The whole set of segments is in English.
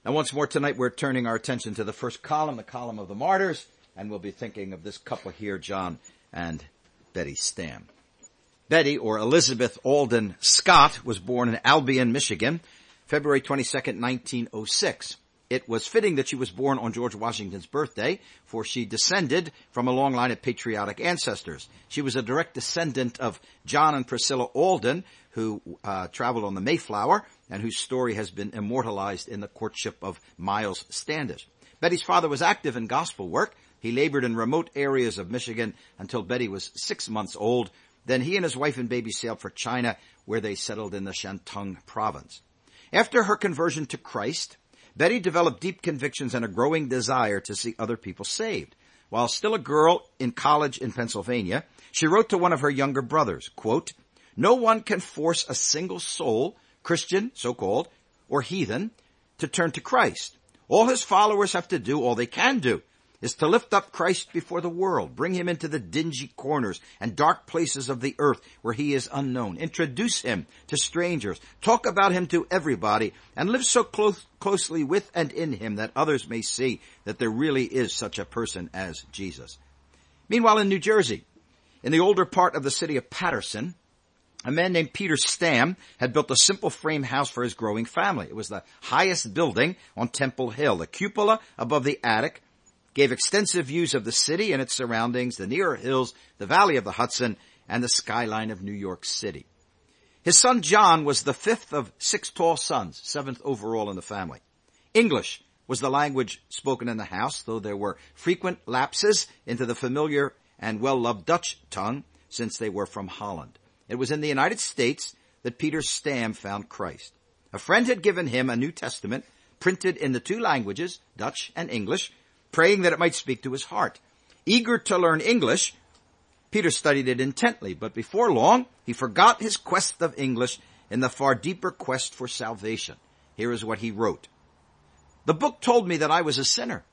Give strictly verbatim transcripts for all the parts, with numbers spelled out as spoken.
And once more tonight, we're turning our attention to the first column, the column of the martyrs, and we'll be thinking of this couple here, John and Betty Stam. Betty, or Elizabeth Alden Scott, was born in Albion, Michigan, February twenty-second, nineteen oh six. It was fitting that she was born on George Washington's birthday, for she descended from a long line of patriotic ancestors. She was a direct descendant of John and Priscilla Alden, who uh, traveled on the Mayflower, and whose story has been immortalized in the courtship of Miles Standish. Betty's father was active in gospel work. He labored in remote areas of Michigan until Betty was six months old. Then he and his wife and baby sailed for China, where they settled in the Shantung province. After her conversion to Christ, Betty developed deep convictions and a growing desire to see other people saved. While still a girl in college in Pennsylvania, she wrote to one of her younger brothers, quote, "No one can force a single soul, Christian, so-called, or heathen, to turn to Christ. All his followers have to do, all they can do, is to lift up Christ before the world, bring him into the dingy corners and dark places of the earth where he is unknown, introduce him to strangers, talk about him to everybody, and live so close, closely with and in him that others may see that there really is such a person as Jesus." Meanwhile, in New Jersey, in the older part of the city of Patterson, a man named Peter Stam had built a simple frame house for his growing family. It was the highest building on Temple Hill. The cupola above the attic gave extensive views of the city and its surroundings, the nearer hills, the valley of the Hudson, and the skyline of New York City. His son John was the fifth of six tall sons, seventh overall in the family. English was the language spoken in the house, though there were frequent lapses into the familiar and well-loved Dutch tongue, since they were from Holland. It was in the United States that Peter Stam found Christ. A friend had given him a New Testament printed in the two languages, Dutch and English, praying that it might speak to his heart. Eager to learn English, Peter studied it intently, but before long, he forgot his quest of English in the far deeper quest for salvation. Here is what he wrote. "The book told me that I was a sinner.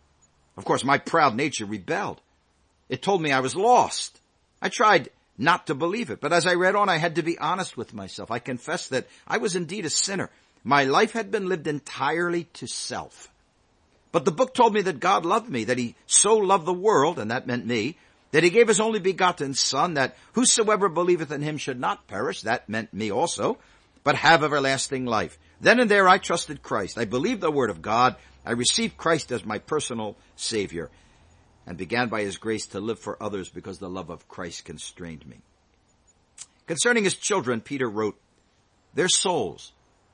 Of course, my proud nature rebelled. It told me I was lost. I tried not to believe it, but as I read on, I had to be honest with myself. I confessed that I was indeed a sinner. My life had been lived entirely to self. But the book told me that God loved me, that he so loved the world, and that meant me, that he gave his only begotten Son, that whosoever believeth in him should not perish, that meant me also, but have everlasting life. Then and there I trusted Christ. I believed the word of God. I received Christ as my personal Savior, and began by his grace to live for others because the love of Christ constrained me." Concerning his children, Peter wrote, "Their souls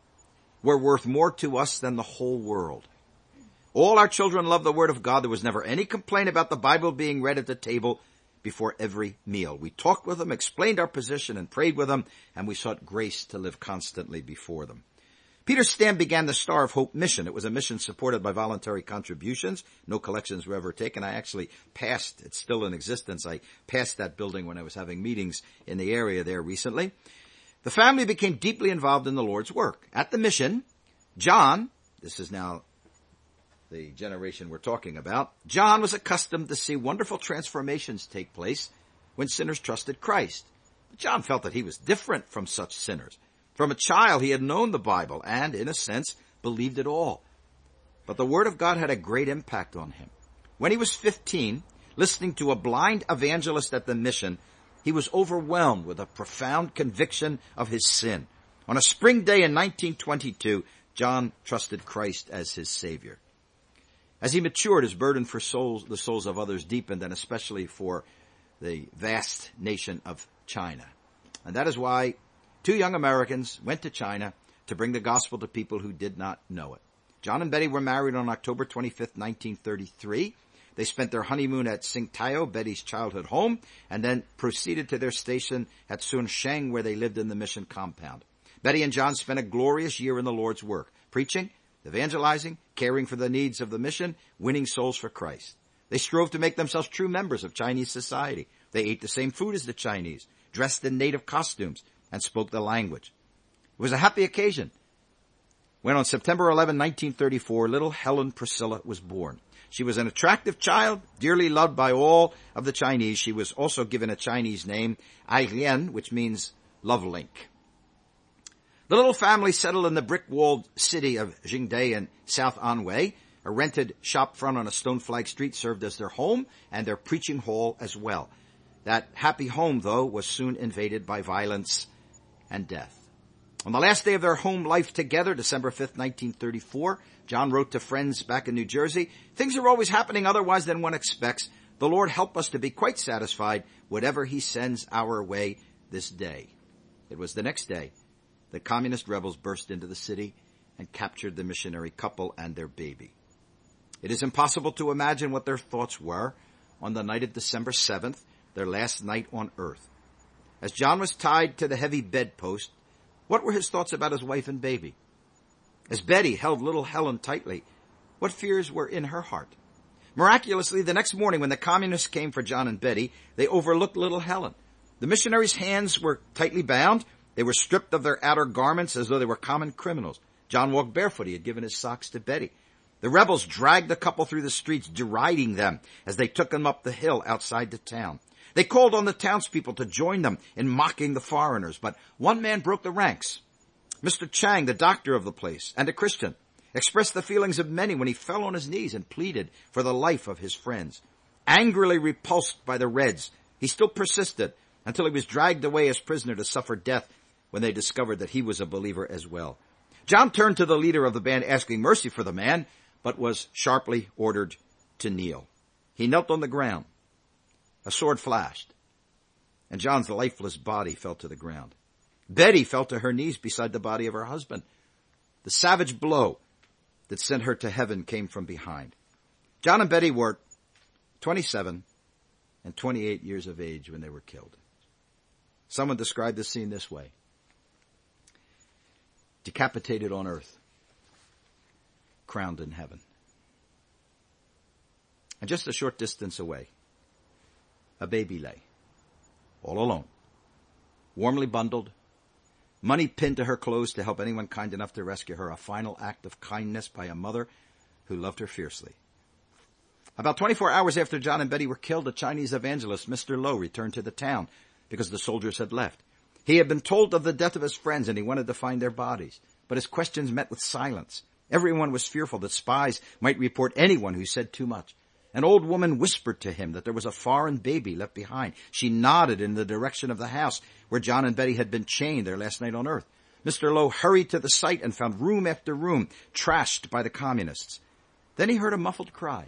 were worth more to us than the whole world. All our children love the word of God. There was never any complaint about the Bible being read at the table before every meal. We talked with them, explained our position, and prayed with them, and we sought grace to live constantly before them." Peter Stam began the Star of Hope mission. It was a mission supported by voluntary contributions. No collections were ever taken. I actually passed, it's still in existence, I passed that building when I was having meetings in the area there recently. The family became deeply involved in the Lord's work. At the mission, John, this is now the generation we're talking about, John was accustomed to see wonderful transformations take place when sinners trusted Christ. But John felt that he was different from such sinners. From a child, he had known the Bible and, in a sense, believed it all. But the Word of God had a great impact on him. When he was fifteen, listening to a blind evangelist at the mission, he was overwhelmed with a profound conviction of his sin. On a spring day in nineteen twenty-two, John trusted Christ as his Savior. As he matured, his burden for souls, the souls of others deepened, and especially for the vast nation of China. And that is why two young Americans went to China to bring the gospel to people who did not know it. John and Betty were married on October twenty-fifth, nineteen thirty-three. They spent their honeymoon at Tsingtao, Betty's childhood home, and then proceeded to their station at Sunsheng, where they lived in the mission compound. Betty and John spent a glorious year in the Lord's work, preaching, evangelizing, caring for the needs of the mission, winning souls for Christ. They strove to make themselves true members of Chinese society. They ate the same food as the Chinese, dressed in native costumes, and spoke the language. It was a happy occasion when on September eleventh, nineteen thirty-four, little Helen Priscilla was born. She was an attractive child, dearly loved by all of the Chinese. She was also given a Chinese name, Ai Lian, which means love link. The little family settled in the brick-walled city of Jingde in South Anhui. A rented shop front on a stone flag street served as their home and their preaching hall as well. That happy home, though, was soon invaded by violence and death. On the last day of their home life together, December fifth, nineteen thirty-four, John wrote to friends back in New Jersey, "Things are always happening otherwise than one expects. The Lord help us to be quite satisfied whatever he sends our way this day." It was the next day the communist rebels burst into the city and captured the missionary couple and their baby. It is impossible to imagine what their thoughts were on the night of December seventh, their last night on earth. As John was tied to the heavy bedpost, what were his thoughts about his wife and baby? As Betty held little Helen tightly, what fears were in her heart? Miraculously, the next morning when the communists came for John and Betty, they overlooked little Helen. The missionaries' hands were tightly bound. They were stripped of their outer garments as though they were common criminals. John walked barefoot. He had given his socks to Betty. The rebels dragged the couple through the streets, deriding them as they took them up the hill outside the town. They called on the townspeople to join them in mocking the foreigners, but one man broke the ranks. Mister Chang, the doctor of the place, and a Christian, expressed the feelings of many when he fell on his knees and pleaded for the life of his friends. Angrily repulsed by the Reds, he still persisted until he was dragged away as prisoner to suffer death when they discovered that he was a believer as well. John turned to the leader of the band asking mercy for the man, but was sharply ordered to kneel. He knelt on the ground. A sword flashed, and John's lifeless body fell to the ground. Betty fell to her knees beside the body of her husband. The savage blow that sent her to heaven came from behind. John and Betty were twenty-seven and twenty-eight years of age when they were killed. Someone described the scene this way: decapitated on earth, crowned in heaven. And just a short distance away, a baby lay, all alone, warmly bundled, money pinned to her clothes to help anyone kind enough to rescue her, a final act of kindness by a mother who loved her fiercely. About twenty-four hours after John and Betty were killed, a Chinese evangelist, Mister Lo, returned to the town because the soldiers had left. He had been told of the death of his friends and he wanted to find their bodies, but his questions met with silence. Everyone was fearful that spies might report anyone who said too much. An old woman whispered to him that there was a foreign baby left behind. She nodded in the direction of the house where John and Betty had been chained their last night on earth. Mister Lo hurried to the site and found room after room trashed by the communists. Then he heard a muffled cry.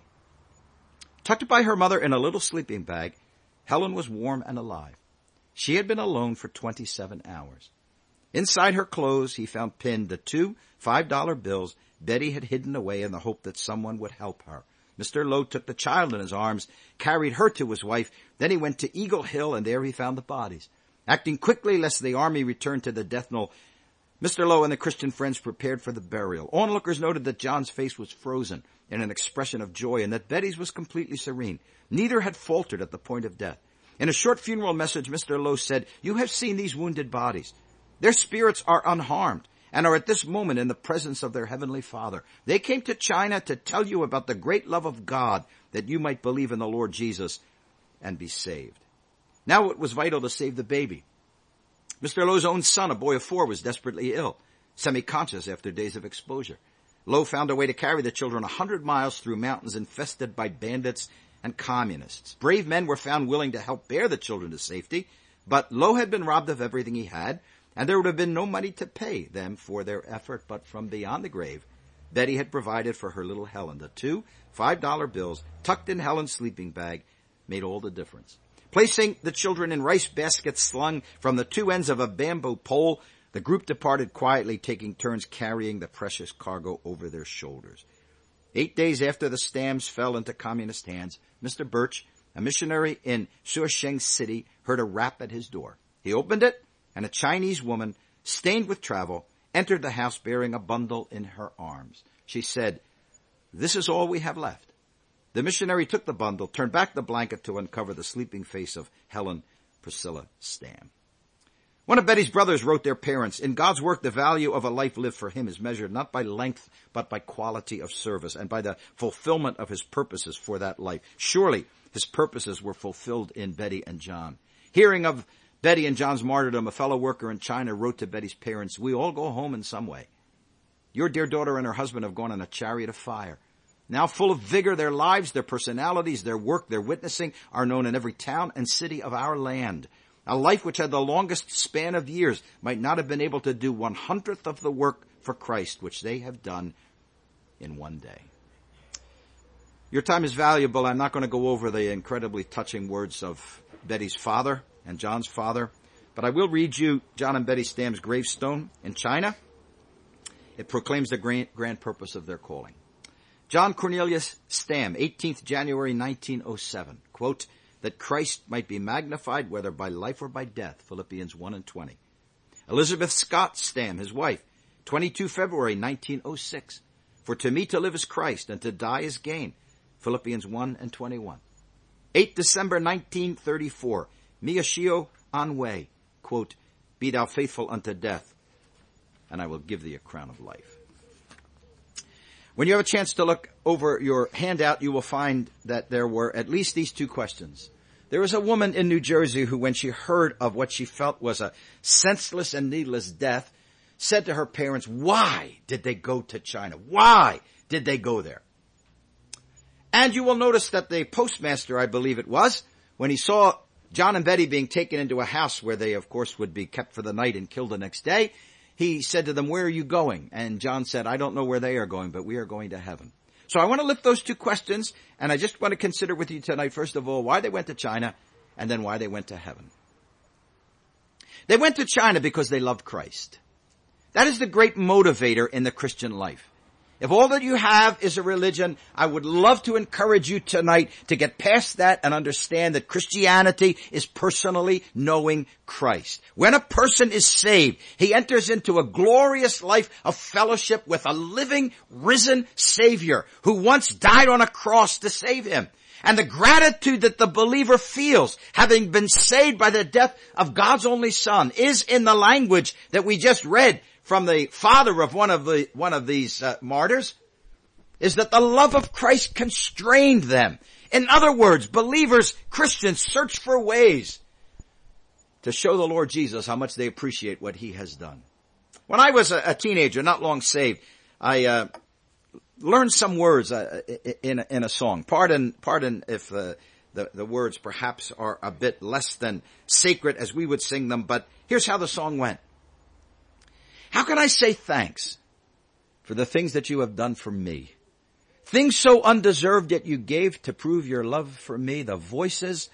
Tucked by her mother in a little sleeping bag, Helen was warm and alive. She had been alone for twenty-seven hours. Inside her clothes, he found pinned the two five-dollar bills Betty had hidden away in the hope that someone would help her. Mister Lo took the child in his arms, carried her to his wife. Then he went to Eagle Hill, and there he found the bodies. Acting quickly lest the army return to the death knoll, Mister Lo and the Christian friends prepared for the burial. Onlookers noted that John's face was frozen in an expression of joy and that Betty's was completely serene. Neither had faltered at the point of death. In a short funeral message, Mister Lo said, "You have seen these wounded bodies. Their spirits are unharmed and are at this moment in the presence of their heavenly Father. They came to China to tell you about the great love of God, that you might believe in the Lord Jesus and be saved." Now it was vital to save the baby. Mister Lo's own son, a boy of four, was desperately ill, semi-conscious after days of exposure. Lo found a way to carry the children a hundred miles through mountains infested by bandits and communists. Brave men were found willing to help bear the children to safety, but Lo had been robbed of everything he had, and there would have been no money to pay them for their effort. But from beyond the grave, Betty had provided for her little Helen. The two five-dollar bills tucked in Helen's sleeping bag made all the difference. Placing the children in rice baskets slung from the two ends of a bamboo pole, the group departed quietly, taking turns carrying the precious cargo over their shoulders. Eight days after the stamps fell into communist hands, Mister Birch, a missionary in Suosheng City, heard a rap at his door. He opened it, and a Chinese woman, stained with travel, entered the house bearing a bundle in her arms. She said, "This is all we have left." The missionary took the bundle, turned back the blanket to uncover the sleeping face of Helen Priscilla Stam. One of Betty's brothers wrote their parents, "In God's work, the value of a life lived for him is measured not by length, but by quality of service, and by the fulfillment of his purposes for that life." Surely his purposes were fulfilled in Betty and John. Hearing of Betty and John's martyrdom, a fellow worker in China wrote to Betty's parents, "We all go home in some way. Your dear daughter and her husband have gone on a chariot of fire. Now full of vigor, their lives, their personalities, their work, their witnessing are known in every town and city of our land. A life which had the longest span of years might not have been able to do one hundredth of the work for Christ which they have done in one day." Your time is valuable. I'm not going to go over the incredibly touching words of Betty's father and John's father, but I will read you John and Betty Stam's gravestone in China. It proclaims the grand, grand purpose of their calling. John Cornelius Stam, eighteenth of January nineteen oh seven, quote, "that Christ might be magnified whether by life or by death," Philippians one and twenty. Elizabeth Scott Stam, his wife, twenty-second of February nineteen oh six, "for to me to live is Christ and to die is gain," Philippians one and twenty-one. eighth of December nineteen thirty-four, Miyashio Anwei, quote, "Be thou faithful unto death, and I will give thee a crown of life." When you have a chance to look over your handout, you will find that there were at least these two questions. There was a woman in New Jersey who, when she heard of what she felt was a senseless and needless death, said to her parents, why did they go to China? Why did they go there? And you will notice that the postmaster, I believe it was, when he saw John and Betty being taken into a house where they, of course, would be kept for the night and killed the next day, he said to them, "Where are you going?" And John said, "I don't know where they are going, but we are going to heaven." So I want to lift those two questions, and I just want to consider with you tonight, first of all, why they went to China, and then why they went to heaven. They went to China because they loved Christ. That is the great motivator in the Christian life. If all that you have is a religion, I would love to encourage you tonight to get past that and understand that Christianity is personally knowing Christ. When a person is saved, he enters into a glorious life of fellowship with a living, risen Savior who once died on a cross to save him. And the gratitude that the believer feels, having been saved by the death of God's only Son, is in the language that we just read from the father of one of the one of these uh, martyrs, is that the love of Christ constrained them. In other words, believers, Christians, search for ways to show the Lord Jesus how much they appreciate what he has done. When I was a, a teenager, not long saved, I uh, learned some words uh, in, in a song. Pardon, pardon if uh, the, the words perhaps are a bit less than sacred as we would sing them, but here's how the song went. How can I say thanks for the things that you have done for me? Things so undeserved yet you gave to prove your love for me. The voices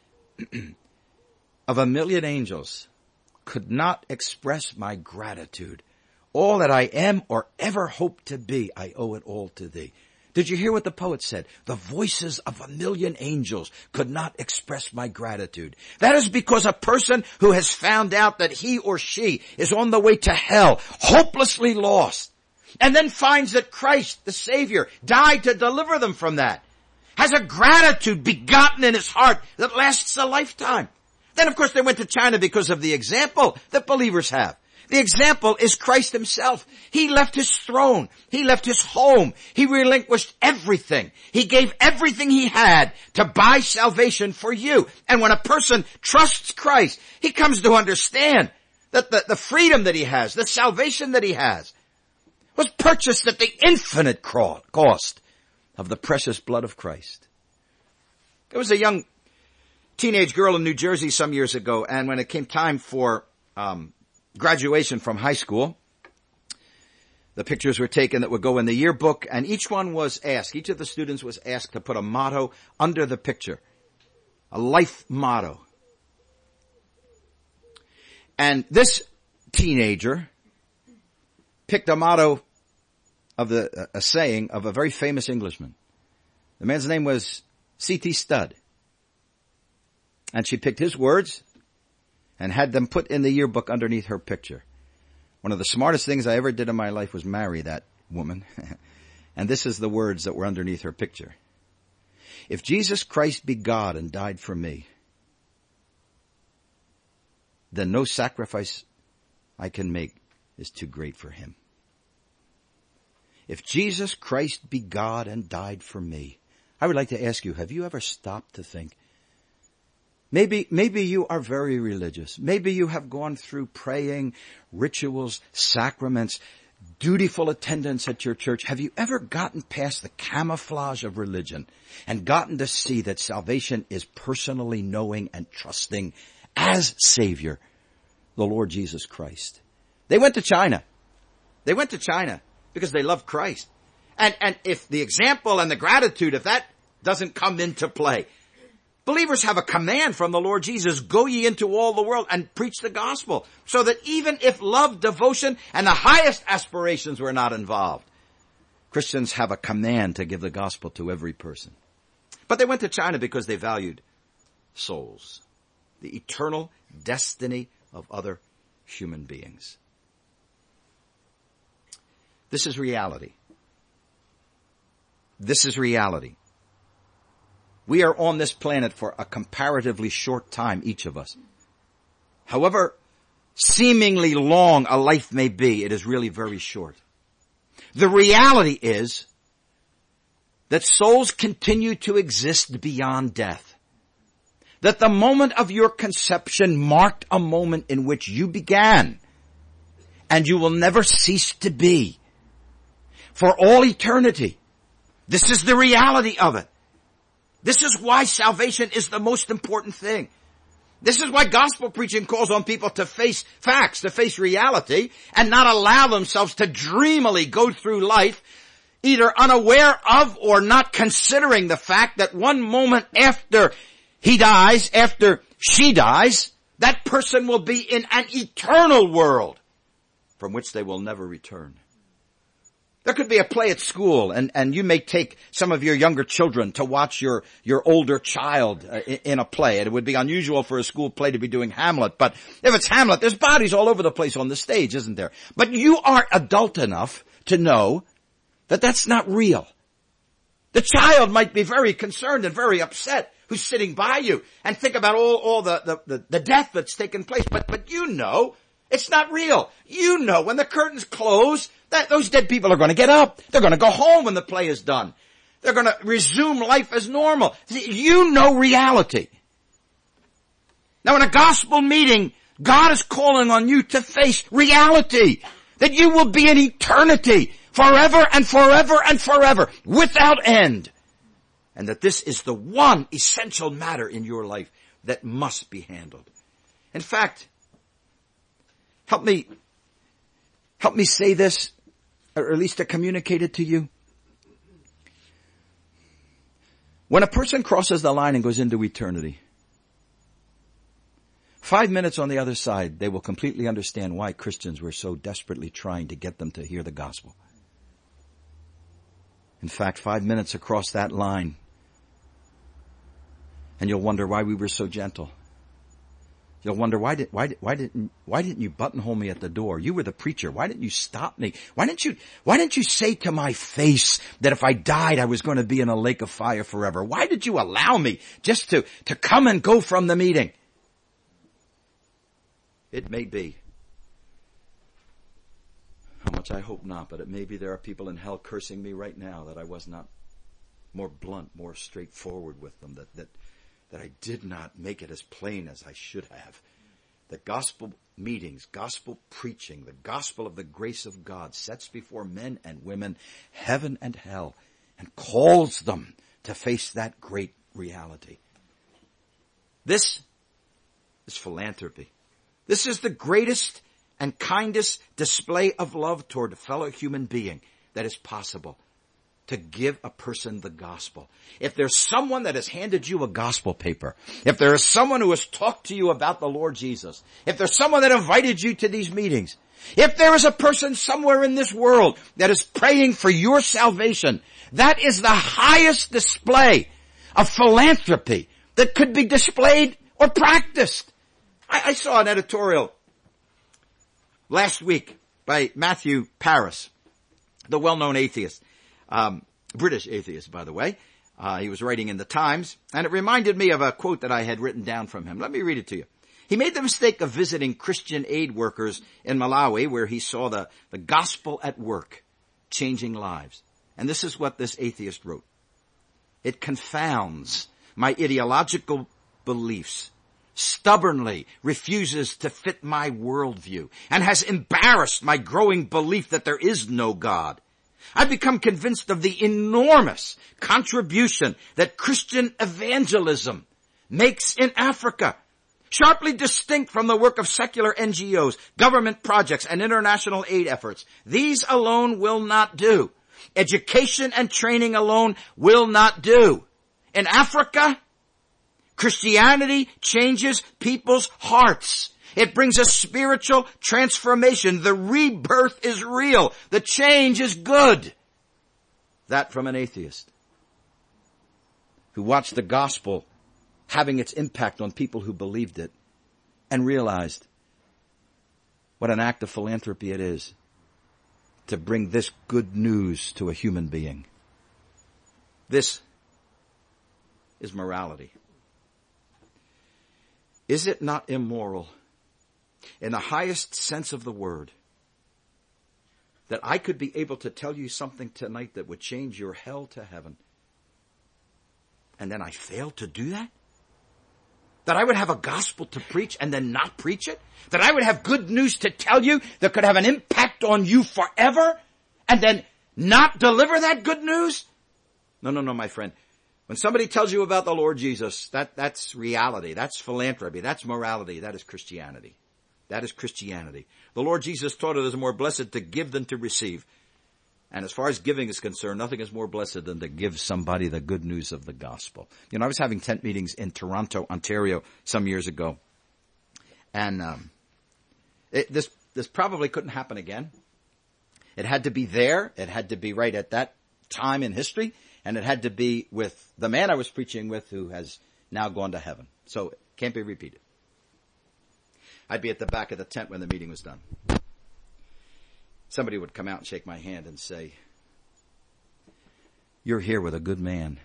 of a million angels could not express my gratitude. All that I am or ever hope to be, I owe it all to thee. Did you hear what the poet said? The voices of a million angels could not express my gratitude. That is because a person who has found out that he or she is on the way to hell, hopelessly lost, and then finds that Christ, the Savior, died to deliver them from that, has a gratitude begotten in his heart that lasts a lifetime. Then, of course, they went to China because of the example that believers have. The example is Christ himself. He left his throne. He left his home. He relinquished everything. He gave everything he had to buy salvation for you. And when a person trusts Christ, he comes to understand that the, the freedom that he has, the salvation that he has, was purchased at the infinite cost of the precious blood of Christ. There was a young teenage girl in New Jersey some years ago, and when it came time for um graduation from high school, the pictures were taken that would go in the yearbook, and each one was asked, each of the students was asked to put a motto under the picture, a life motto. And this teenager picked a motto of the, a saying of a very famous Englishman. The man's name was C T Studd. And she picked his words and had them put in the yearbook underneath her picture. One of the smartest things I ever did in my life was marry that woman. And this is the words that were underneath her picture. If Jesus Christ be God and died for me, then no sacrifice I can make is too great for him. If Jesus Christ be God and died for me, I would like to ask you, have you ever stopped to think, Maybe, maybe you are very religious. Maybe you have gone through praying, rituals, sacraments, dutiful attendance at your church. Have you ever gotten past the camouflage of religion and gotten to see that salvation is personally knowing and trusting as Savior the Lord Jesus Christ? They went to China. They went to China because they loved Christ. And, and if the example and the gratitude, if that doesn't come into play, believers have a command from the Lord Jesus, go ye into all the world and preach the gospel. So that even if love, devotion, and the highest aspirations were not involved, Christians have a command to give the gospel to every person. But they went to China because they valued souls, the eternal destiny of other human beings. This is reality. This is reality. We are on this planet for a comparatively short time, each of us. However seemingly long a life may be, it is really very short. The reality is that souls continue to exist beyond death. That the moment of your conception marked a moment in which you began, and you will never cease to be for all eternity. This is the reality of it. This is why salvation is the most important thing. This is why gospel preaching calls on people to face facts, to face reality, and not allow themselves to dreamily go through life either unaware of or not considering the fact that one moment after he dies, after she dies, that person will be in an eternal world from which they will never return. There could be a play at school, and, and you may take some of your younger children to watch your, your older child uh, in, in a play. And it would be unusual for a school play to be doing Hamlet. But if it's Hamlet, there's bodies all over the place on the stage, isn't there? But you are adult enough to know that that's not real. The child might be very concerned and very upset who's sitting by you and think about all, all the, the, the, the death that's taken place. But, but you know it's not real. You know when the curtains close, that those dead people are going to get up. They're going to go home when the play is done. They're going to resume life as normal. You know reality. Now in a gospel meeting, God is calling on you to face reality. That you will be in eternity forever and forever and forever without end. And that this is the one essential matter in your life that must be handled. In fact, help me, help me say this, or at least to communicate it to you. When a person crosses the line and goes into eternity, five minutes on the other side, they will completely understand why Christians were so desperately trying to get them to hear the gospel. In fact, five minutes across that line, and you'll wonder why we were so gentle. You'll wonder, why did, why, why didn't, why didn't you buttonhole me at the door? You were the preacher. Why didn't you stop me? Why didn't you, why didn't you say to my face that if I died, I was going to be in a lake of fire forever? Why did you allow me just to, to come and go from the meeting? It may be. How much I hope not, but it may be there are people in hell cursing me right now that I was not more blunt, more straightforward with them, that, that, that I did not make it as plain as I should have. The gospel meetings, gospel preaching, the gospel of the grace of God sets before men and women heaven and hell and calls them to face that great reality. This is philanthropy. This is the greatest and kindest display of love toward a fellow human being that is possible. To give a person the gospel. If there's someone that has handed you a gospel paper, if there is someone who has talked to you about the Lord Jesus, if there's someone that invited you to these meetings, if there is a person somewhere in this world that is praying for your salvation, that is the highest display of philanthropy that could be displayed or practiced. I, I saw an editorial last week by Matthew Paris, the well-known atheist. Um, British atheist, by the way. Uh, he was writing in the Times, and it reminded me of a quote that I had written down from him. Let me read it to you. He made the mistake of visiting Christian aid workers in Malawi, where he saw the, the gospel at work, changing lives. And this is what this atheist wrote. It confounds my ideological beliefs stubbornly refuses to fit my worldview and has embarrassed my growing belief that there is no God. I've become convinced of the enormous contribution that Christian evangelism makes in Africa, sharply distinct from the work of secular N G Os, government projects, and international aid efforts. These alone will not do. Education and training alone will not do. In Africa, Christianity changes people's hearts. It brings a spiritual transformation. The rebirth is real. The change is good. That from an atheist who watched the gospel having its impact on people who believed it and realized what an act of philanthropy it is to bring this good news to a human being. This is morality. Is it not immoral, in the highest sense of the word, that I could be able to tell you something tonight that would change your hell to heaven, and then I fail to do that? That I would have a gospel to preach and then not preach it? That I would have good news to tell you that could have an impact on you forever, and then not deliver that good news? No, no, no, my friend. When somebody tells you about the Lord Jesus, that, that's reality. That's philanthropy. That's morality. That is Christianity. That is Christianity. The Lord Jesus taught it is more blessed to give than to receive. And as far as giving is concerned, nothing is more blessed than to give somebody the good news of the gospel. You know, I was having tent meetings in Toronto, Ontario some years ago. And um, it, this this probably couldn't happen again. It had to be there. It had to be right at that time in history. And it had to be with the man I was preaching with who has now gone to heaven. So it can't be repeated. I'd be at the back of the tent when the meeting was done. Somebody would come out and shake my hand and say, "You're here with a good man.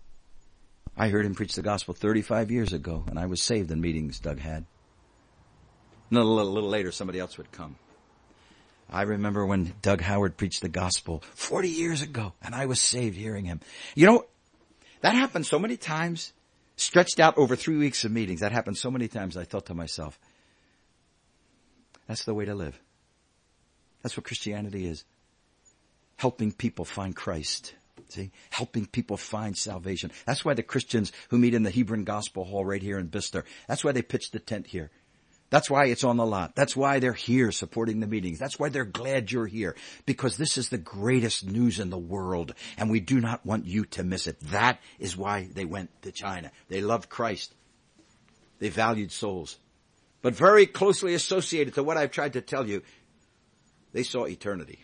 I heard him preach the gospel thirty-five years ago, and I was saved in meetings Doug had." And a little, a little later, somebody else would come. "I remember when Doug Howard preached the gospel forty years ago, and I was saved hearing him." You know, that happened so many times, stretched out over three weeks of meetings. That happened so many times, I thought to myself, that's the way to live. That's what Christianity is. Helping people find Christ. See? Helping people find salvation. That's why the Christians who meet in the Hebron Gospel Hall right here in Bicester, that's why they pitched the tent here. That's why it's on the lot. That's why they're here supporting the meetings. That's why they're glad you're here. Because this is the greatest news in the world, and we do not want you to miss it. That is why they went to China. They loved Christ. They valued souls. But very closely associated to what I've tried to tell you, they saw eternity.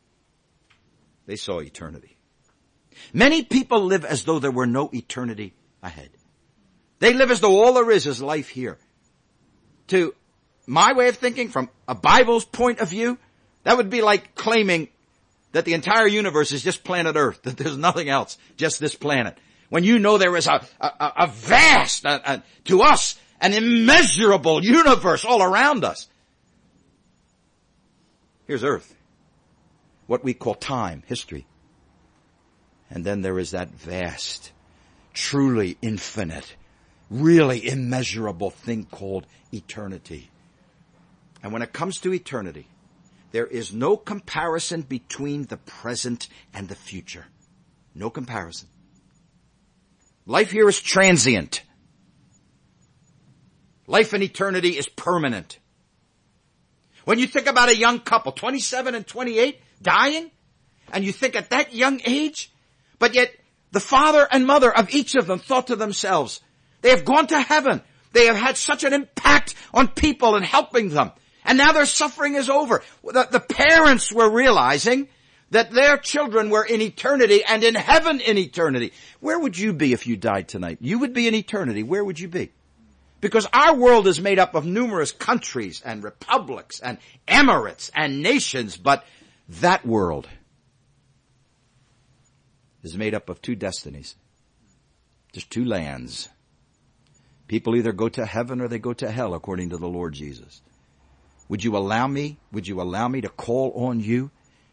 They saw eternity. Many people live as though there were no eternity ahead. They live as though all there is is life here. To my way of thinking, from a Bible's point of view, that would be like claiming that the entire universe is just planet Earth, that there's nothing else, just this planet. When you know there is a, a, a vast, a, a, to us, an immeasurable universe all around us. Here's Earth, what we call time, history. And then there is that vast, truly infinite, really immeasurable thing called eternity. And when it comes to eternity, there is no comparison between the present and the future. No comparison. Life here is transient. Life in eternity is permanent. When you think about a young couple, twenty-seven and twenty-eight, dying, and you think at that young age, but yet the father and mother of each of them thought to themselves, they have gone to heaven. They have had such an impact on people and helping them. And now their suffering is over. The, the parents were realizing that their children were in eternity and in heaven in eternity. Where would you be if you died tonight? You would be in eternity. Where would you be? Because our world is made up of numerous countries and republics and emirates and nations, but that world is made up of two destinies. Just two lands. People either go to heaven or they go to hell, according to the Lord Jesus. Would you allow me, would you allow me to call on you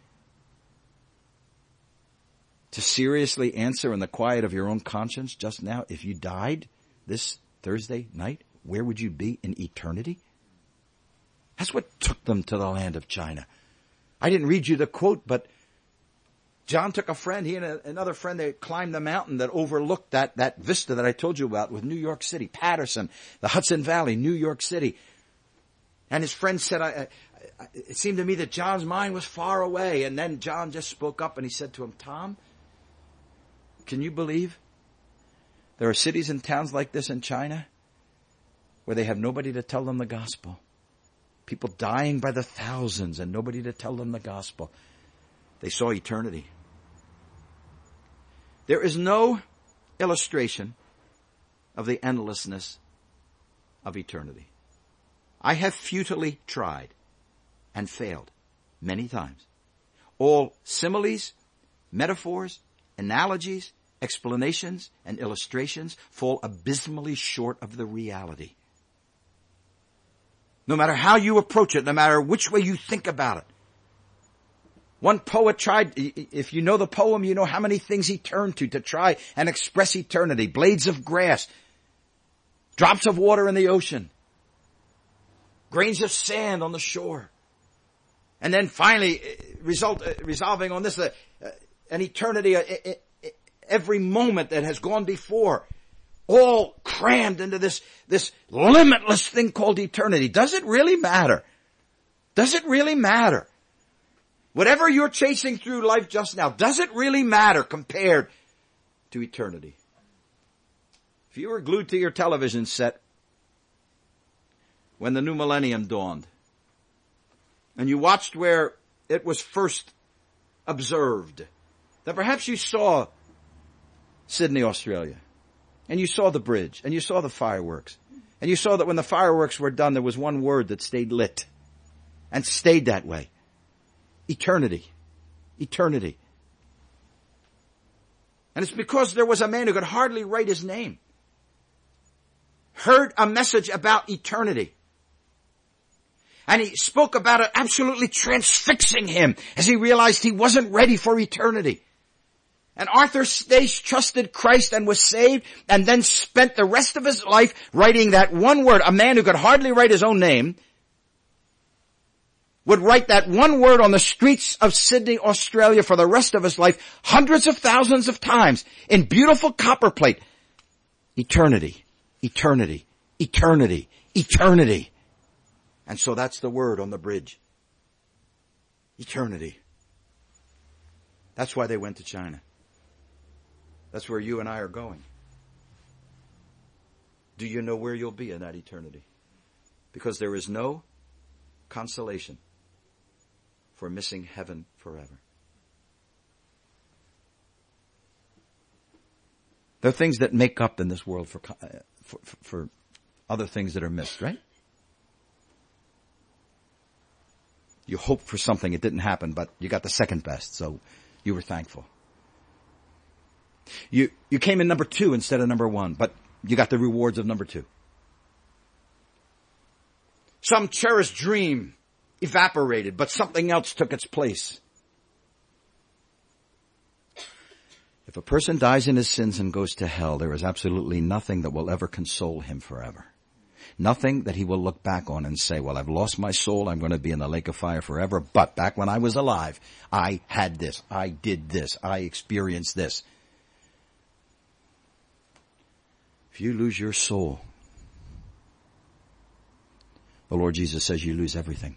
to seriously answer in the quiet of your own conscience just now, if you died this Thursday night, where would you be in eternity? That's what took them to the land of China. I didn't read you the quote, but John took a friend, he and a, another friend, they climbed the mountain that overlooked that, that vista that I told you about with New York City, Patterson, the Hudson Valley, New York City. And his friend said, I, I, it seemed to me that John's mind was far away. And then John just spoke up and he said to him, Tom, can you believe there are cities and towns like this in China where they have nobody to tell them the gospel? People dying by the thousands and nobody to tell them the gospel. They saw eternity. There is no illustration of the endlessness of eternity. I have futilely tried and failed many times. All similes, metaphors, analogies, explanations, and illustrations fall abysmally short of the reality. No matter how you approach it, no matter which way you think about it. One poet tried, if you know the poem, you know how many things he turned to to try and express eternity. Blades of grass, drops of water in the ocean, grains of sand on the shore. And then finally, result, resolving on this, uh, an eternity, uh, every moment that has gone before, all crammed into this, this limitless thing called eternity. Does it really matter? Does it really matter? Whatever you're chasing through life just now, does it really matter compared to eternity? If you were glued to your television set when the new millennium dawned, and you watched where it was first observed, then perhaps you saw Sydney, Australia, and you saw the bridge, and you saw the fireworks, and you saw that when the fireworks were done, there was one word that stayed lit, and stayed that way. Eternity. Eternity. And it's because there was a man who could hardly write his name. Heard a message about eternity. And he spoke about it absolutely transfixing him as he realized he wasn't ready for eternity. And Arthur Stace trusted Christ and was saved and then spent the rest of his life writing that one word. A man who could hardly write his own name would write that one word on the streets of Sydney, Australia for the rest of his life hundreds of thousands of times in beautiful copperplate. Eternity, eternity, eternity, eternity. And so that's the word on the bridge. Eternity. That's why they went to China. That's where you and I are going. Do you know where you'll be in that eternity? Because there is no consolation for missing heaven forever. There are things that make up in this world for, uh, for, for other things that are missed, right? You hoped for something, it didn't happen, but you got the second best, so you were thankful. You, you came in number two instead of number one, but you got the rewards of number two. Some cherished dream evaporated, but something else took its place. If a person dies in his sins and goes to hell, there is absolutely nothing that will ever console him forever. Nothing that he will look back on and say, well, I've lost my soul, I'm going to be in the lake of fire forever, but back when I was alive, I had this, I did this, I experienced this. If you lose your soul, the Lord Jesus says you lose everything.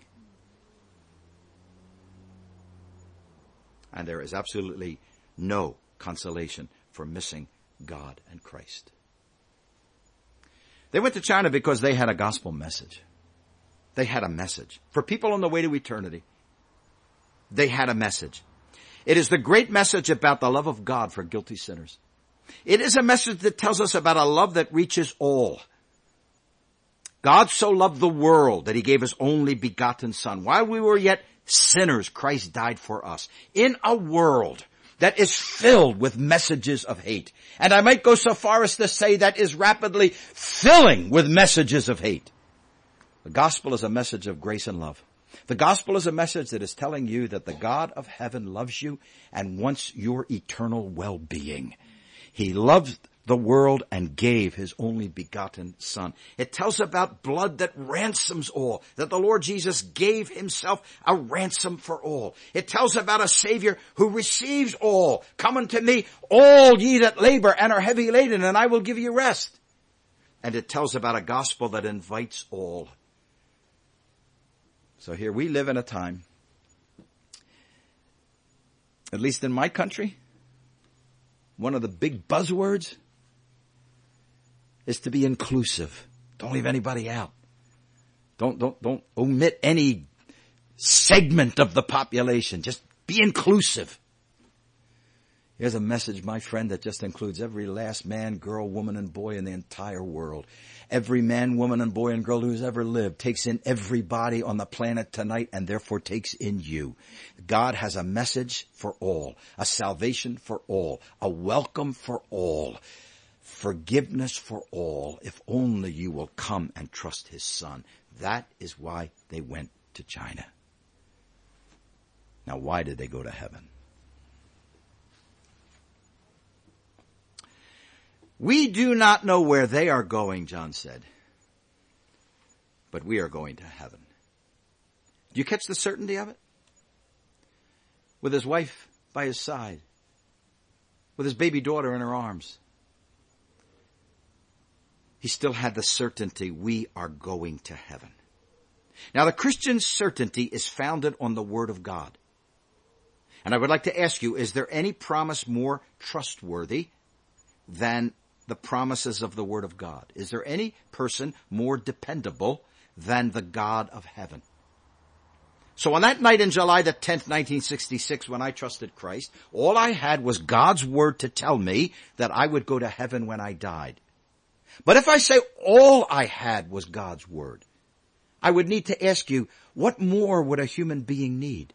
And there is absolutely no consolation for missing God and Christ. They went to China because they had a gospel message. They had a message. For people on the way to eternity, they had a message. It is the great message about the love of God for guilty sinners. It is a message that tells us about a love that reaches all. God so loved the world that he gave his only begotten Son. While we were yet sinners, Christ died for us. In a world that is filled with messages of hate. And I might go so far as to say that is rapidly filling with messages of hate. The gospel is a message of grace and love. The gospel is a message that is telling you that the God of heaven loves you and wants your eternal well-being. He loves the world and gave his only begotten Son. It tells about blood that ransoms all, that the Lord Jesus gave himself a ransom for all. It tells about a Savior who receives all. Come unto me, all ye that labor and are heavy laden, and I will give you rest. And it tells about a gospel that invites all. So here we live in a time, at least in my country, one of the big buzzwords is to be inclusive. Don't leave anybody out. Don't, don't, don't omit any segment of the population. Just be inclusive. Here's a message, my friend, that just includes every last man, girl, woman, and boy in the entire world. Every man, woman, and boy and girl who's ever lived takes in everybody on the planet tonight and therefore takes in you. God has a message for all, a salvation for all, a welcome for all, forgiveness for all, if only you will come and trust his Son. That is why they went to China. Now, why did they go to heaven? We do not know where they are going, John said, but we are going to heaven. Do you catch the certainty of it? With his wife by his side, with his baby daughter in her arms, he still had the certainty we are going to heaven. Now, the Christian certainty is founded on the Word of God. And I would like to ask you, is there any promise more trustworthy than the promises of the Word of God? Is there any person more dependable than the God of heaven? So on that night in July the tenth, nineteen sixty-six, when I trusted Christ, all I had was God's Word to tell me that I would go to heaven when I died. But if I say all I had was God's Word, I would need to ask you, what more would a human being need?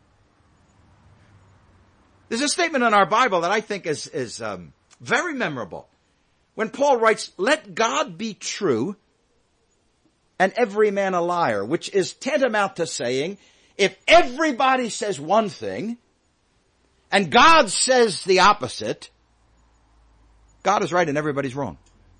There's a statement in our Bible that I think is, is um, very memorable. When Paul writes, let God be true and every man a liar, which is tantamount to saying, if everybody says one thing and God says the opposite, God is right and everybody's wrong.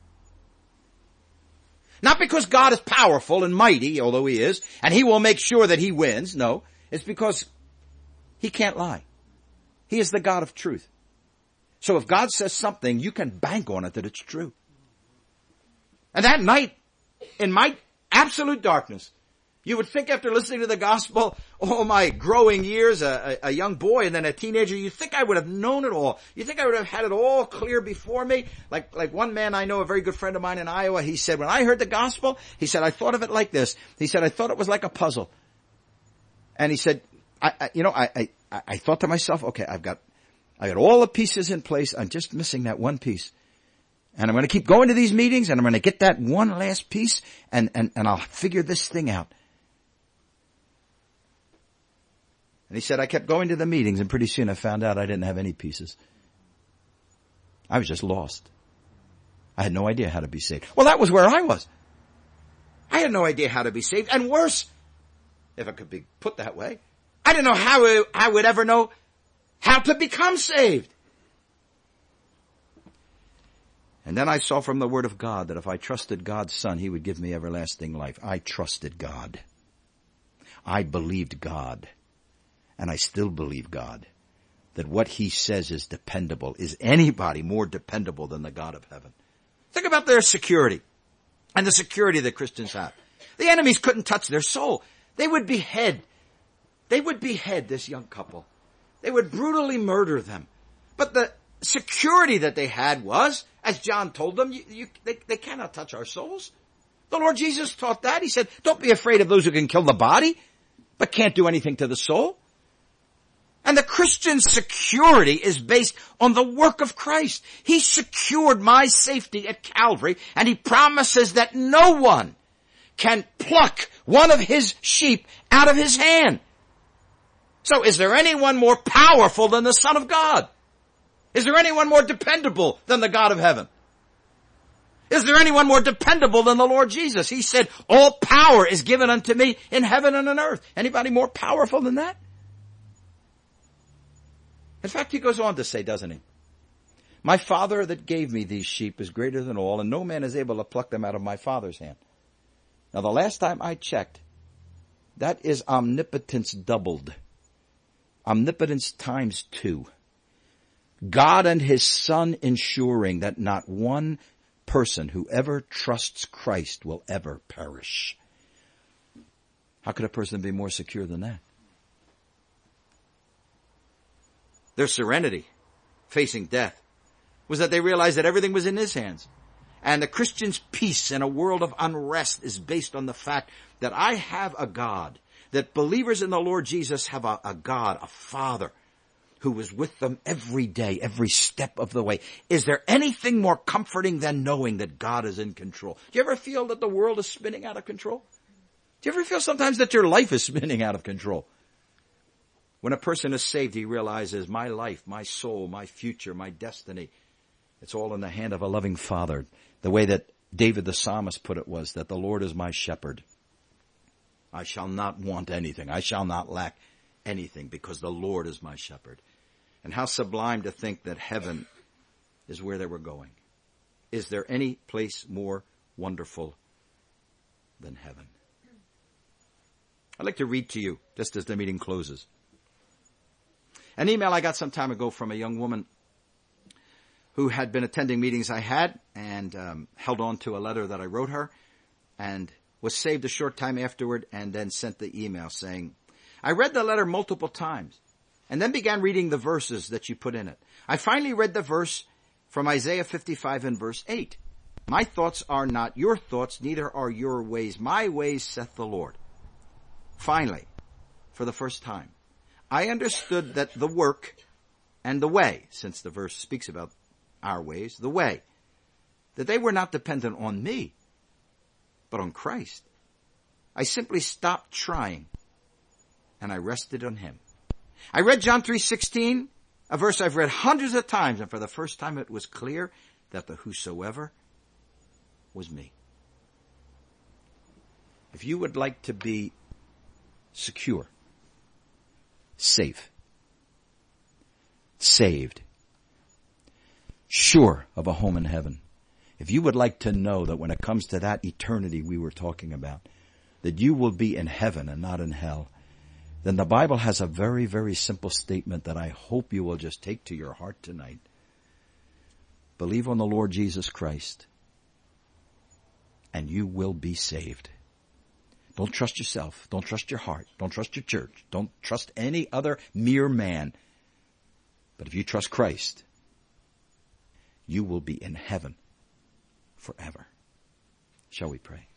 Not because God is powerful and mighty, although he is, and he will make sure that he wins. No, it's because he can't lie. He is the God of truth. So if God says something, you can bank on it that it's true. And that night, in my absolute darkness, you would think after listening to the gospel, all my growing years, a, a, a young boy and then a teenager, you think I would have known it all. You think I would have had it all clear before me? Like, like one man I know, a very good friend of mine in Iowa, he said, when I heard the gospel, he said, I thought of it like this. He said, I thought it was like a puzzle. And he said, I, I you know, I, I, I thought to myself, okay, I've got, I got all the pieces in place. I'm just missing that one piece. And I'm going to keep going to these meetings and I'm going to get that one last piece and, and, and I'll figure this thing out. And he said, I kept going to the meetings and pretty soon I found out I didn't have any pieces. I was just lost. I had no idea how to be saved. Well, that was where I was. I had no idea how to be saved. And worse, if it could be put that way, I didn't know how I would ever know how to become saved. And then I saw from the Word of God that if I trusted God's Son, he would give me everlasting life. I trusted God. I believed God. And I still believe God. That what he says is dependable. Is anybody more dependable than the God of heaven? Think about their security and the security that Christians have. The enemies couldn't touch their soul. They would behead. They would behead this young couple. They would brutally murder them. But the security that they had was, as John told them, you, you, they, they cannot touch our souls. The Lord Jesus taught that. He said, don't be afraid of those who can kill the body, but can't do anything to the soul. And the Christian security is based on the work of Christ. He secured my safety at Calvary, and he promises that no one can pluck one of his sheep out of his hand. So is there anyone more powerful than the Son of God? Is there anyone more dependable than the God of heaven? Is there anyone more dependable than the Lord Jesus? He said, all power is given unto me in heaven and on earth. Anybody more powerful than that? In fact, he goes on to say, doesn't he? My Father that gave me these sheep is greater than all, and no man is able to pluck them out of my Father's hand. Now, the last time I checked, that is omnipotence doubled. Omnipotence times two. God and his Son ensuring that not one person who ever trusts Christ will ever perish. How could a person be more secure than that? Their serenity facing death was that they realized that everything was in his hands. And the Christian's peace in a world of unrest is based on the fact that I have a God, that believers in the Lord Jesus have a, a God, a Father, who was with them every day, every step of the way. Is there anything more comforting than knowing that God is in control? Do you ever feel that the world is spinning out of control? Do you ever feel sometimes that your life is spinning out of control? When a person is saved, he realizes my life, my soul, my future, my destiny, it's all in the hand of a loving Father. The way that David the psalmist put it was that the Lord is my shepherd. I shall not want anything. I shall not lack anything because the Lord is my shepherd. And how sublime to think that heaven is where they were going. Is there any place more wonderful than heaven? I'd like to read to you, just as the meeting closes, an email I got some time ago from a young woman who had been attending meetings I had and um, held on to a letter that I wrote her and was saved a short time afterward and then sent the email saying, I read the letter multiple times and then began reading the verses that you put in it. I finally read the verse from Isaiah fifty-five and verse eight. My thoughts are not your thoughts, neither are your ways. My ways, saith the Lord. Finally, for the first time, I understood that the work and the way, since the verse speaks about our ways, the way, that they were not dependent on me, but on Christ. I simply stopped trying, and I rested on him. I read John three sixteen, a verse I've read hundreds of times, and for the first time it was clear that the whosoever was me. If you would like to be secure, safe, saved, sure of a home in heaven, if you would like to know that when it comes to that eternity we were talking about, that you will be in heaven and not in hell, then the Bible has a very, very simple statement that I hope you will just take to your heart tonight. Believe on the Lord Jesus Christ, and you will be saved. Don't trust yourself. Don't trust your heart. Don't trust your church. Don't trust any other mere man. But if you trust Christ, you will be in heaven forever. Shall we pray?